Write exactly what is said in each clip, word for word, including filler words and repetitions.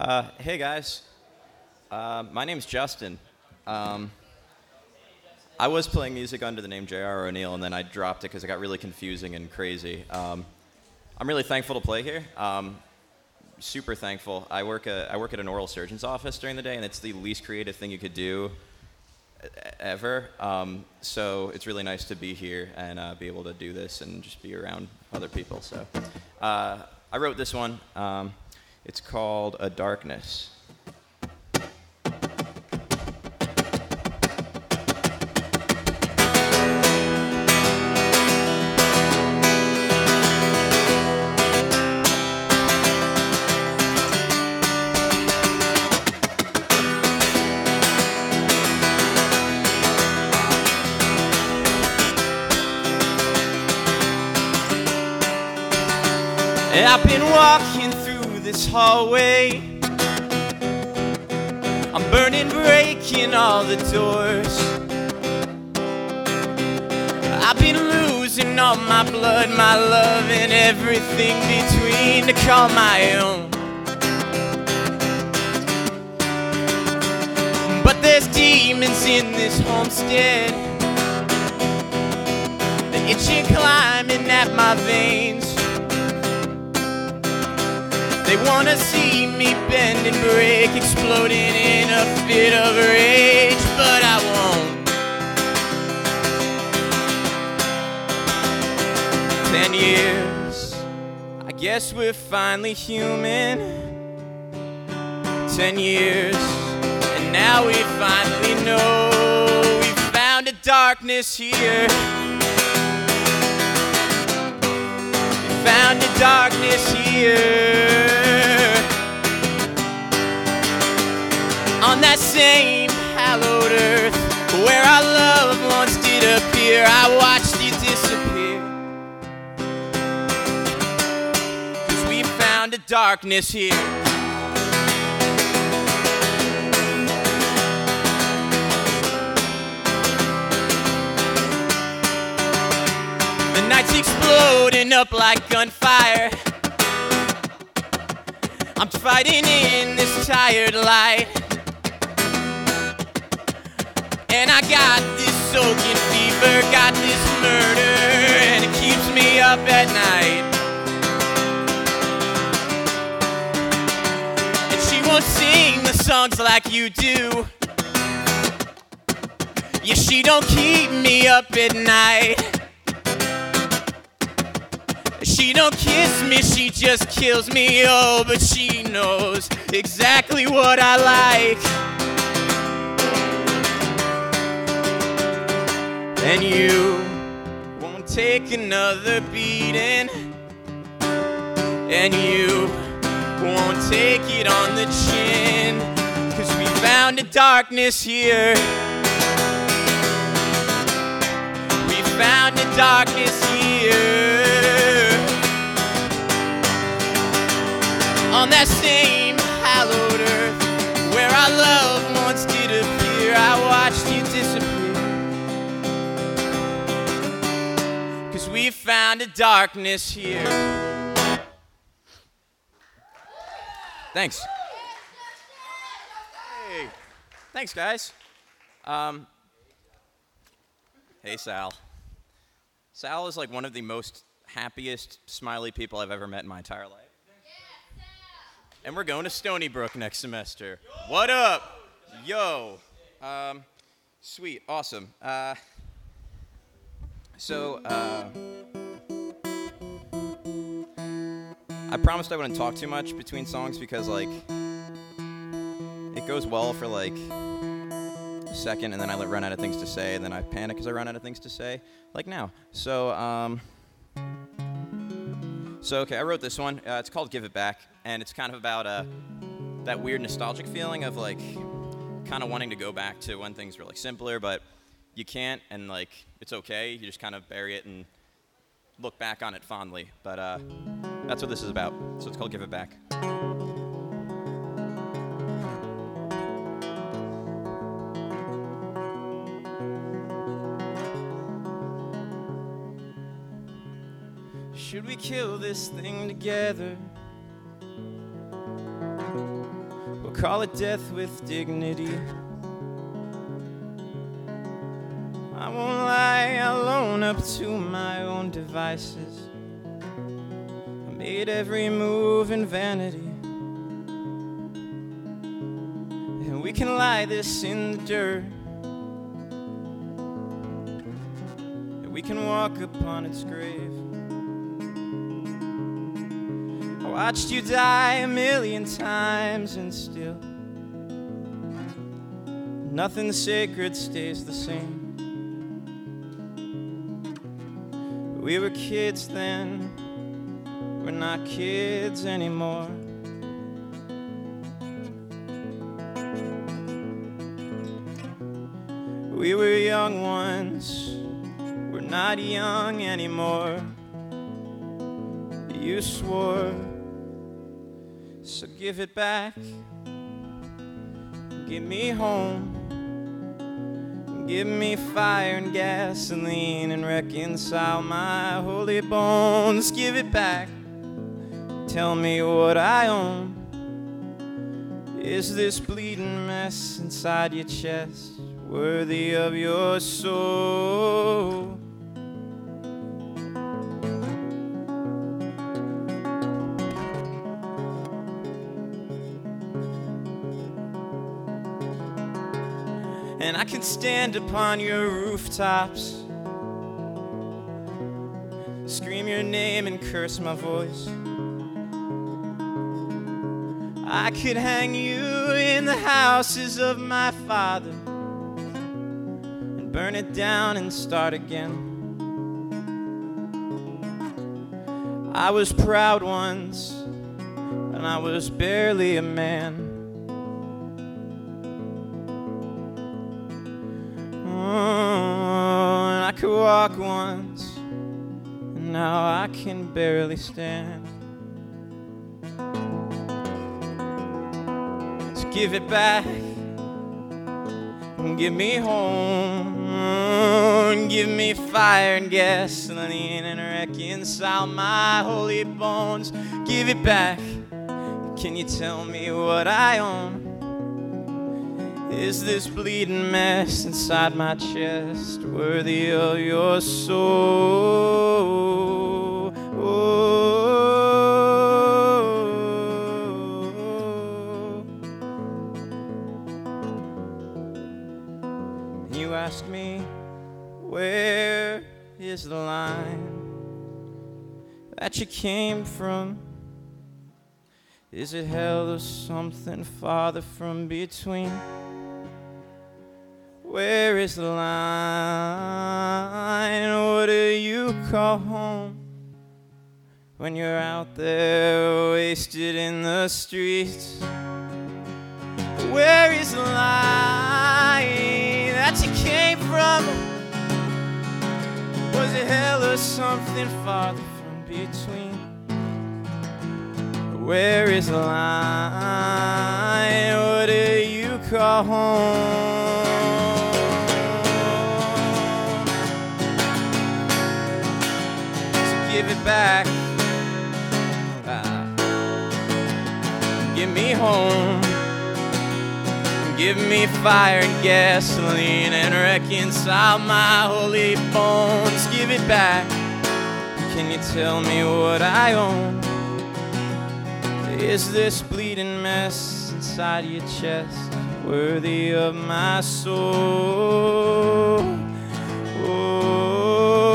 Uh, hey guys, uh, my name's Justin. Um, I was playing music under the name J R O'Neill, and then I dropped it because it got really confusing and crazy. Um, I'm really thankful to play here. Um, super thankful. I work a, I work at an oral surgeon's office during the day, and it's the least creative thing you could do e- ever. Um, so it's really nice to be here and uh, be able to do this and just be around other people. So uh, I wrote this one. Um, it's called A Darkness. I've been walking through this hallway. I'm burning, breaking all the doors. I've been losing all my blood, my love, and everything between to call my own. But there's demons in this homestead, they're itching, climbing at my veins. They wanna see me bend and break, exploding in a fit of rage, but I won't. Ten years, I guess we're finally human. Ten years, and now we finally know we found a darkness here. We found a darkness here. On that same hallowed earth where our love once did appear, I watched you disappear. 'Cause we found a darkness here. The night's exploding up like gunfire. I'm fighting in this tired light. And I got this soaking fever, got this murder, and it keeps me up at night. And she won't sing the songs like you do. Yeah, she don't keep me up at night. She don't kiss me, she just kills me, oh, but she knows exactly what I like. And you won't take another beating, and you won't take it on the chin, 'cause we found a darkness here. We found a darkness here. On that same hallowed earth where our love once did appear, I watched you disappear. We found a darkness here. Thanks. Hey. Thanks, guys. Um, hey, Sal. Sal is like one of the most happiest, smiley people I've ever met in my entire life. And we're going to Stony Brook next semester. What up? Yo. Um, sweet. Awesome. Uh... So, uh, I promised I wouldn't talk too much between songs because, like, it goes well for, like, a second, and then I run out of things to say, and then I panic because I run out of things to say, like now. So, um, so, okay, I wrote this one. Uh, it's called Give It Back, and it's kind of about uh, that weird nostalgic feeling of, like, kind of wanting to go back to when things were, like, simpler, but you can't, and, like, it's okay. You just kind of bury it and look back on it fondly. But uh, that's what this is about. So it's called Give It Back. Should we kill this thing together? call it death with dignity. I won't lie, I'll own up to my own devices. I made every move in vanity. And we can lie this in the dirt. And we can walk upon its grave. I watched you die a million times and still nothing sacred stays the same. We were kids then, we're not kids anymore. We were young once, we're not young anymore. You swore, so give it back. Give me home. Give me fire and gasoline and reconcile my holy bones. Give it back. Tell me what I own. Is this bleeding mess inside your chest worthy of your soul? And I can stand upon your rooftops, scream your name and curse my voice. I could hang you in the houses of my father and burn it down and start again. I was proud once, and I was barely a man. I could walk once, and now I can barely stand. So give it back, and give me home, and give me fire and gasoline, and reconcile my holy bones. Give it back, can you tell me what I own? Is this bleeding mess inside my chest worthy of your soul? Oh. You ask me, where is the line that you came from? Is it hell or something farther from between? Where is the line? What do you call home when you're out there wasted in the streets? Where is the line that you came from? Was it hell or something farther from between? Where is the line? What do you call home? Give it back. Uh, give me home. Give me fire and gasoline and reconcile my holy bones. Give it back. Can you tell me what I own? Is this bleeding mess inside your chest worthy of my soul? Oh.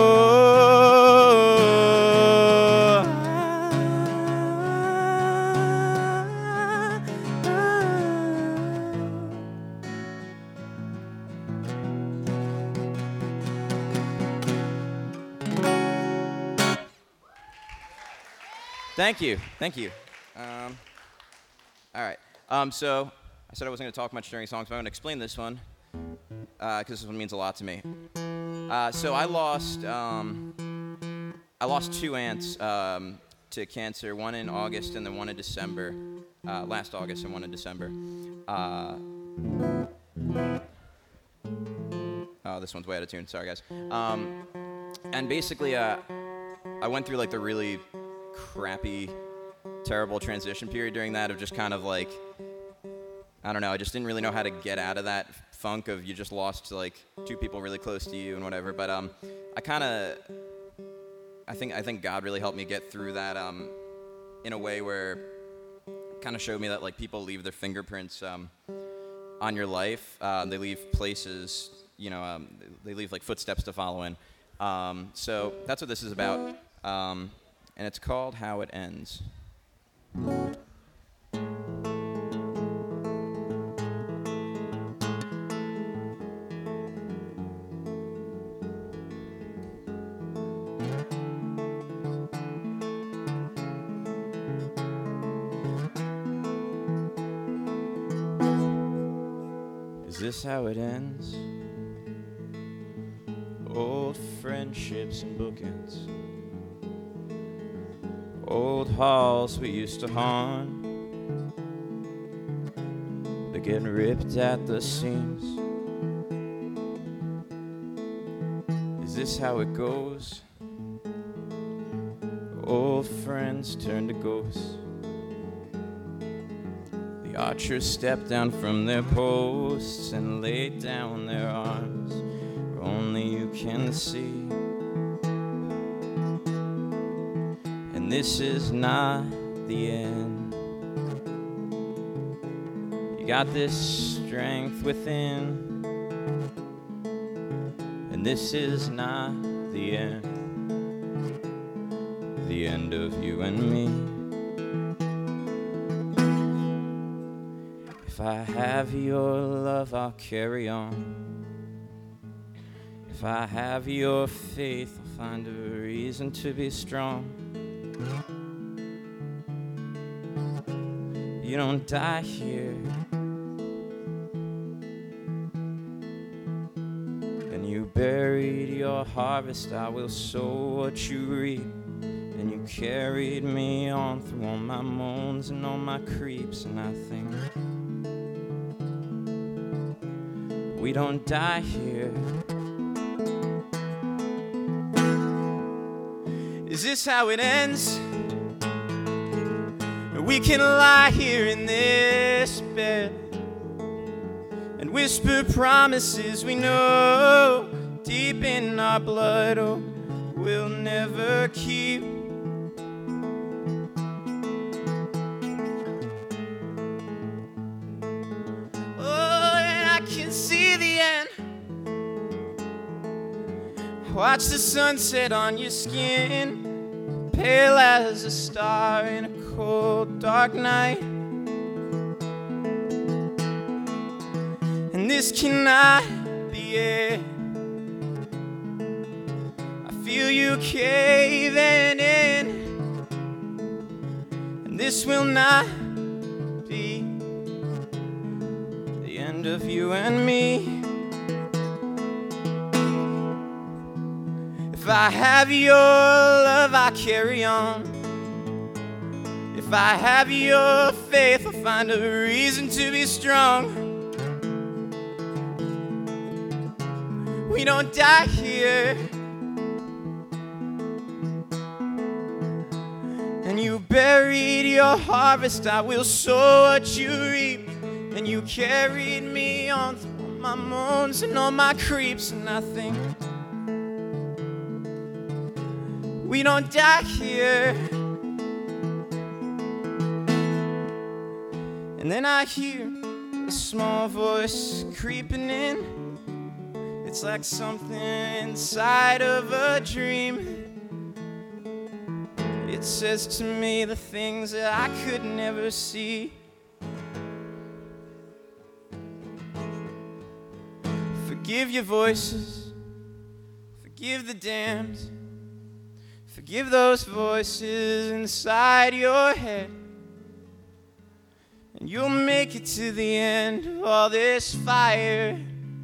Thank you, thank you. Um, all right, um, so I said I wasn't going to talk much during songs, but I'm going to explain this one, because uh, this one means a lot to me. Uh, so I lost, um, I lost two aunts um, to cancer, one in August and then one in December, uh, last August and one in December. Uh, oh, this one's way out of tune, sorry guys. Um, and basically, uh, I went through like the really crappy, terrible transition period during that of just kind of like I don't know, I just didn't really know how to get out of that funk of you just lost like two people really close to you and whatever. But um, I kind of, I think I think God really helped me get through that um, in a way where kind of showed me that like people leave their fingerprints um, on your life. Uh, they leave places, you know, um, they leave like footsteps to follow in. Um, so that's what this is about, um, and it's called How It Ends. Is this how it ends? Old friendships and bookends, old halls we used to haunt, they're getting ripped at the seams. Is this how it goes? Old friends turn to ghosts. The archers step down from their posts and lay down their arms where only you can see. And this is not the end. You got this strength within. And this is not the end. The end of you and me. If I have your love, I'll carry on. If I have your faith, I'll find a reason to be strong. You don't die here, and you buried your harvest. I will sow what you reap. And you carried me on through all my moans and all my creeps. And I think we don't die here. Is this how it ends? We can lie here in this bed and whisper promises we know deep in our blood, oh, we'll never keep. Watch the sunset on your skin, pale as a star in a cold, dark night. And this cannot be it. I feel you caving in, and this will not be the end of you and me. If I have your love, I carry on. If I have your faith, I'll find a reason to be strong. We don't die here, and you buried your harvest. I will sow what you reap, and you carried me on through all my moans and all my creeps. And I think we don't die here. And then I hear a small voice creeping in. It's like something inside of a dream. It says to me the things that I could never see. Forgive your voices, forgive the damned. Forgive those voices inside your head, and you'll make it to the end of all this fire.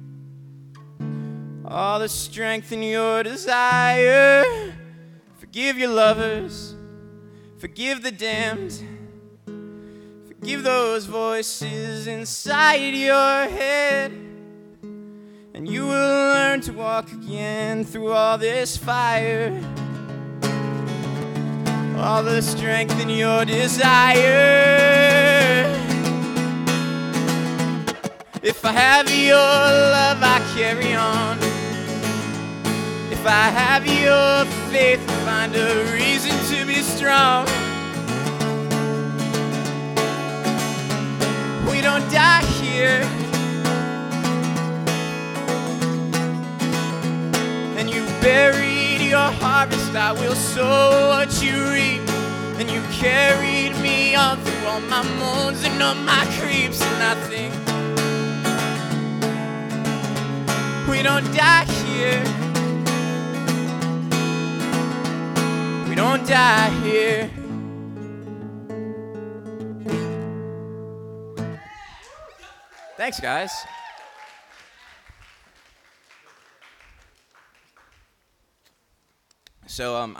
All the strength in your desire. Forgive your lovers, forgive the damned. Forgive those voices inside your head, and you will learn to walk again through all this fire. All the strength in your desire. If I have your love, I carry on. If I have your faith, I find a reason to be strong. We don't die here. And you buried your harvest, I will sow what you reap. And you carried me on through all my moans and all my creeps. And I think we don't die here. We don't die here. Thanks, guys. So, um,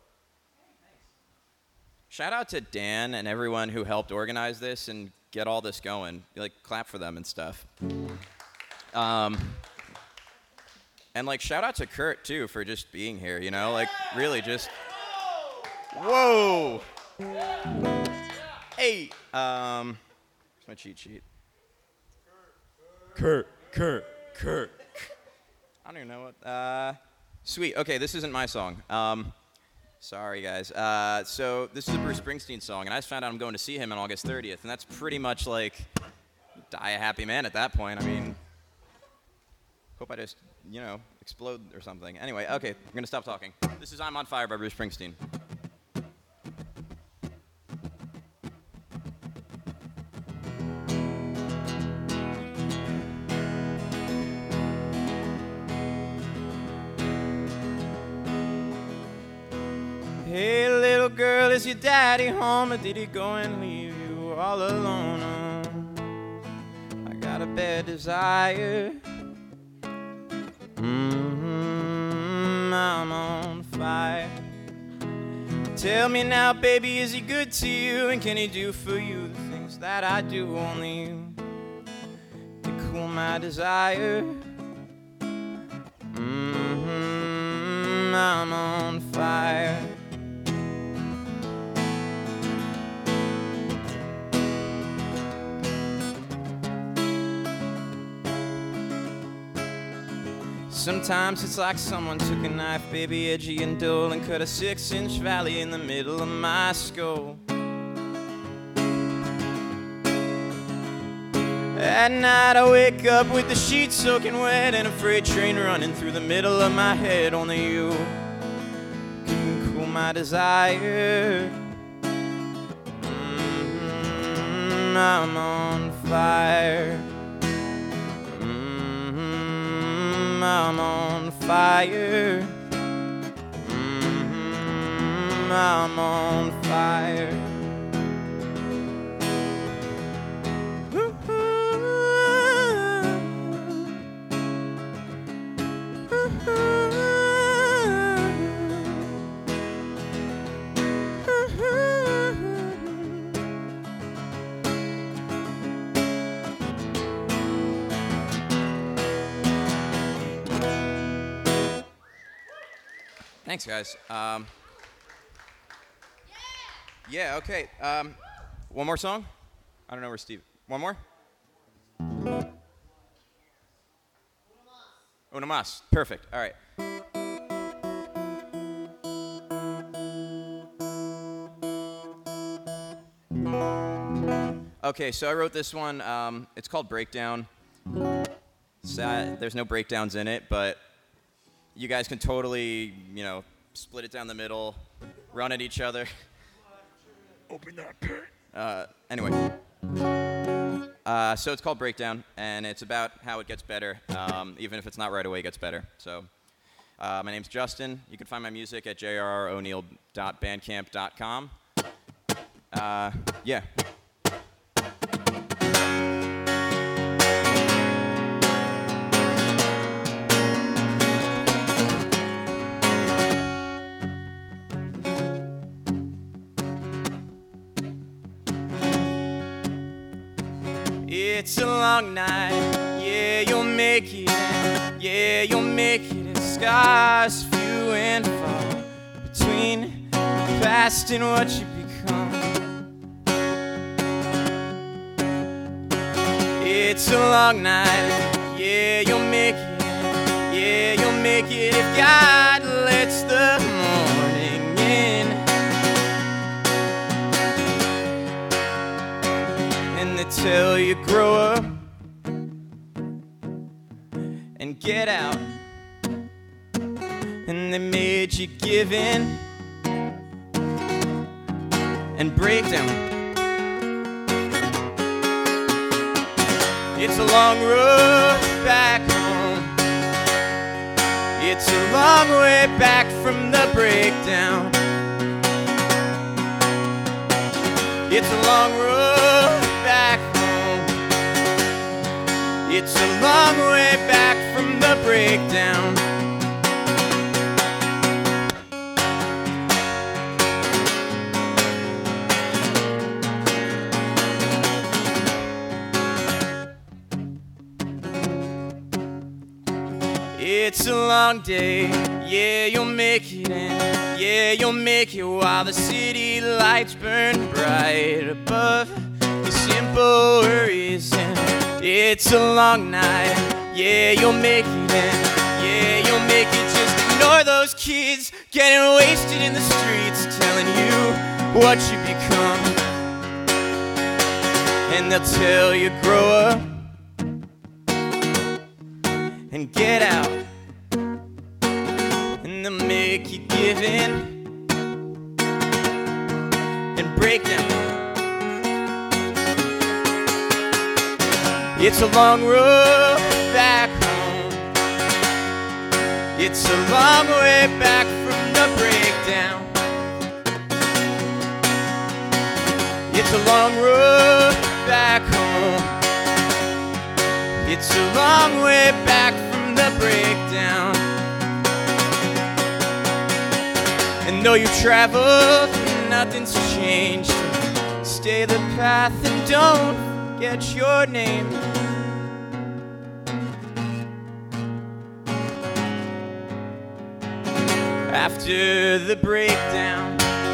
shout out to Dan and everyone who helped organize this and get all this going. Like, clap for them and stuff. Um, and like, shout out to Kurt too for just being here. You know, like, really, just. Whoa. Hey. Um, where's my cheat sheet? Kurt, Kurt, Kurt. I don't even know what. Uh, sweet. Okay, this isn't my song. Um, sorry, guys. Uh, so this is a Bruce Springsteen song, and I just found out I'm going to see him on August thirtieth, and that's pretty much like die a happy man at that point. I mean, hope I just, you know, explode or something. Anyway, okay, I'm gonna stop talking. This is "I'm on Fire" by Bruce Springsteen. Hey, little girl, is your daddy home, or did he go and leave you all alone? Oh, I got a bad desire. Mm-hmm, I'm on fire. Tell me now, baby, is he good to you? And can he do for you the things that I do? Only you can cool my desire. Mm-hmm, I'm on fire. Sometimes it's like someone took a knife, baby, edgy and dull, and cut a six-inch valley in the middle of my skull. At night I wake up with the sheets soaking wet and a freight train running through the middle of my head. Only you can cool my desire. Mm-hmm, I'm on fire. I'm on fire. Mm-hmm, I'm on fire. Thanks, guys. Um, yeah, okay. Um, one more song? I don't know where Steve... One more? Una mas. Perfect. All right. Okay, so I wrote this one. Um, it's called Breakdown. Sad, there's no breakdowns in it, but you guys can totally, you know, split it down the middle, run at each other. Open that pit. Uh, anyway. Uh, so it's called Breakdown, and it's about how it gets better, um, even if it's not right away, it gets better. So uh, my name's Justin. You can find my music at j r r o'neil dot bandcamp dot com. Uh, yeah. It's a long night, yeah, you'll make it, yeah, you'll make it. Scars few and far between the past and what you become. It's a long night, yeah, you'll make it. Yeah, you'll make it if God lets the morning in. And they tell you grow up and get out. And they made you give in and break down. It's a long road back home. It's a long way back from the breakdown. It's a long road back home. It's a long way back from the breakdown. It's a long day, yeah, you'll make it in. Yeah, you'll make it while the city lights burn bright above the simple worries. And it's a long night, yeah, you'll make it in. Yeah, you'll make it, just ignore those kids getting wasted in the streets, telling you what you become. And they'll tell you grow up and get out. And they'll make you give in and break down. It's a long road back home. It's a long way back from the breakdown. It's a long road back home. It's a long way back from the breakdown. And though you traveled, nothing's changed. Stay the path and don't forget your name. After the breakdown,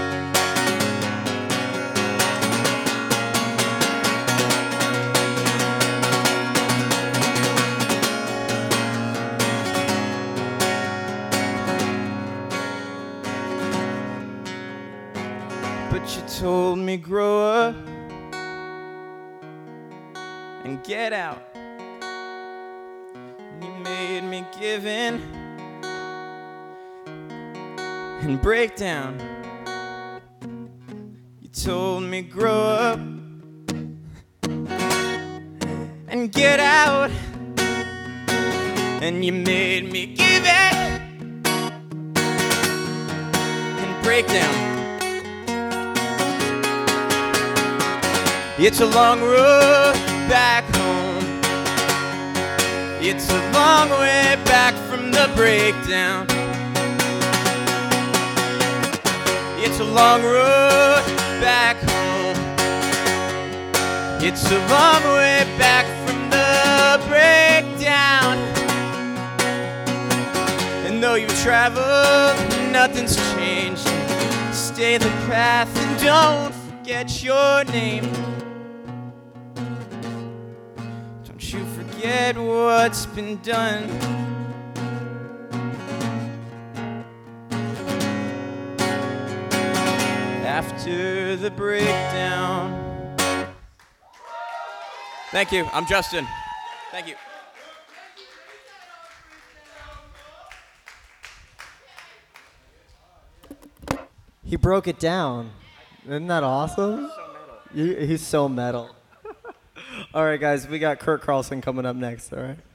but you told me grow up and get out. And you made me give in and break down. You told me grow up and get out. And you made me give in and break down. It's a long road back home. It's a long way back from the breakdown. It's a long road back home. It's a long way back from the breakdown. And though you've traveled, nothing's changed. Stay the path and don't forget your name. Don't you forget what's been done. After the breakdown. Thank you. I'm Justin. Thank you. He broke it down. Isn't that awesome? So metal. You, he's so metal. All right, guys, we got Kurt Carlson coming up next, all right?